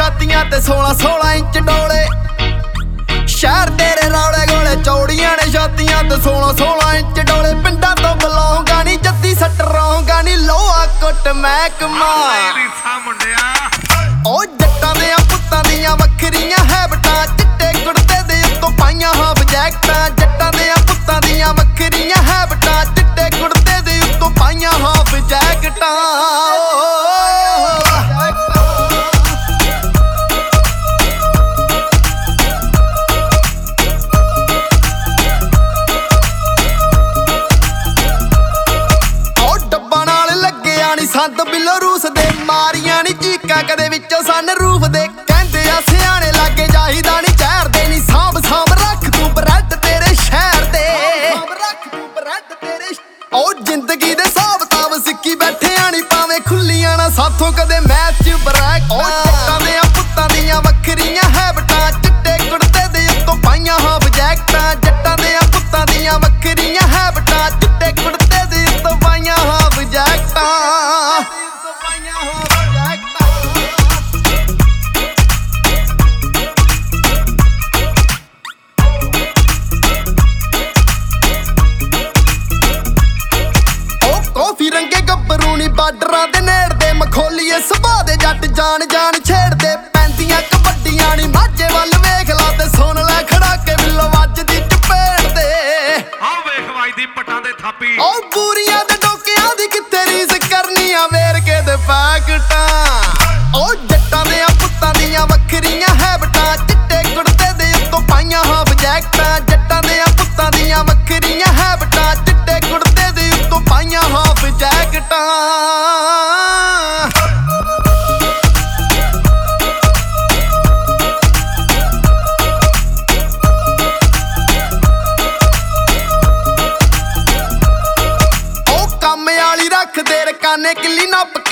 ਛਾਤੀਆਂ ਤੇ 16-16 ਇੰਚ ਡੋਲੇ। ਸ਼ਹਿਰ ਤੇਰੇ ਰੌਲੇ ਗੋਲੇ ਚੌੜੀਆਂ ਨੇ ਛਾਤੀਆਂ ਤੇ 16-16 ਇੰਚ ਡੋਲੇ। ਪਿੰਡਾਂ ਤੋਂ ਬਲੌਂਗਾ ਨੀ ਜੱਦੀ ਸੱਟ ਰੌਂਗਾ ਨੀ ਲੋਹਾ ਕੁੱਟ ਮਹਿਕਮਾ। ਉਹ ਜੱਟਾਂ ਦੇ ਪੁੱਤਾਂ ਦੀਆਂ ਵੱਖਰੀਆਂ ਹੈਬਟਾਂ, ਚਿੱਟੇ ਕੁੜਤੇ ਦੇ ਉੱਤੋਂ ਪਾਈਆਂ ਹਾਫ ਜੈਕਟਾਂ। ਜੱਟਾਂ ਦੇ ਪੁੱਤਾਂ ਦੀਆਂ ਵੱਖਰੀਆਂ ਹੈਬਟਾਂ, ਚਿੱਟੇ ਕੁੜਤੇ ਦੇ ਉੱਤੋਂ ਪਾਈਆਂ ਹਾਫ ਜੈਕਟਾਂ। ਸੰਦ ਬਿੱਲੋ ਰੂਸ ਦੇ ਮਾਰੀਆਂ ਨੀ ਚੀਕਾਂ ਕਦੇ ਵਿੱਚੋਂ ਸਨ ਰੂਫ ਦੇ। ਕਹਿੰਦੇ ਆ ਸਿਆਣੇ ਲਾਗੇ ਜਾਈਦਾ ਨੀ ਜ਼ਹਿਰ ਦੇ ਨੀ ਸਾਂਭ ਸਾਂਭ ਰੱਖ ਤੂੰ ਬਰੈਡ ਤੇਰੇ ਸ਼ਹਿਰ ਦੇ। ਉਹ ਜ਼ਿੰਦਗੀ ਦੇ ਹਿਸਾਬ ਤਾਬ ਸਿੱਕੀ ਬੈਠਿਆ ਨੀ ਭਾਵੇਂ ਖੁੱਲੀਆਂ ਨਾ ਸਾਥੋਂ ਕਦੇ ਮੈਚ ਚ ਬਰੈਕ। ਉਹ ਜੱਟਾਂ ਦੇ ਪੁੱਤਾਂ ਦੀਆਂ ਵੱਖਰੀਆਂ ਹੈਬਟਾਂ, ਚਿੱਟੇ ਕੁੜਤੇ ਦੇ ਉੱਤੋਂ ਪਾਈਆਂ ਹਾਫ ਜੈਕਟਾਂ। ਜੱਟਾਂ ਦੇ ਪੁੱਤਾਂ ਦੀਆਂ ਵੱਖਰੀਆਂ ਹੈਬਟਾਂ, ਚਿੱਟੇ ਕੁੜਤੇ ਦੇ ਉੱਤੋਂ ਪਾਈਆਂ ਹਾਫ ਜੈਕਟਾਂ। ਬਾਰਡਰਾਂ ਦੇ ਨੇੜਦੇ ਮਖੌਲੀਏ ਸੁਭਾਅ ਦੇ ਜੱਟ ਜਾਣ ਜਾਣ ਛੇੜਦੇ। ਪੈਂਦੀਆਂ ਕਬੱਡੀਆਂ ਨੀ ਮਾਝੇ ਵੱਲ ਵੇਖ ਲਾ ਤੇ ਸੁਣ ਲੈ ਖੜਾ ਕੇ ਬਿੱਲੋ ਵੱਜਦੀ ਚਪੇੜ ਦੇ। ਆਹ ਵੇਖ ਵੱਜਦੀ ਪੱਟਾਂ ਦੇ ਥਾਪੀ। ਉਹ ਬੂਰੀਆਂ ਦੇ ਡੋਕਿਆਂ ਦੀ ਕਿੱਥੇ ਰੀਸ ਕਰਨੀ ਆ ਵੇਰਕੇ ਦੇ ਪੈਕਟਾਂ। ਉਹ ਜੱਟਾਂ ਦੇ ਪੁੱਤਾਂ ਦੀਆਂ ਵੱਖਰੀਆਂ ਹੈਬਟਾਂ, ਚਿੱਟੇ ਕੁੜਤੇ ਦੇ ਉੱਤੋਂ ਪਾਈਆਂ ਹਾਫ ਜੈਕਟਾਂ। ਜੱਟਾਂ ਦੇ ਪੁੱਤਾਂ ਦੀਆਂ ਵੱਖਰੀਆਂ ਹੈਬਟਾਂ, ਚਿੱਟੇ ਕੁੜਤੇ ਦੇ ਉੱਤੋਂ ਪਾਈਆਂ ਹਾਫ ਜੈਕਟਾਂ। ਰੱਖਦੇ ਰਕਾਨੇ ਕਿੱਲੀ ਨੱਪ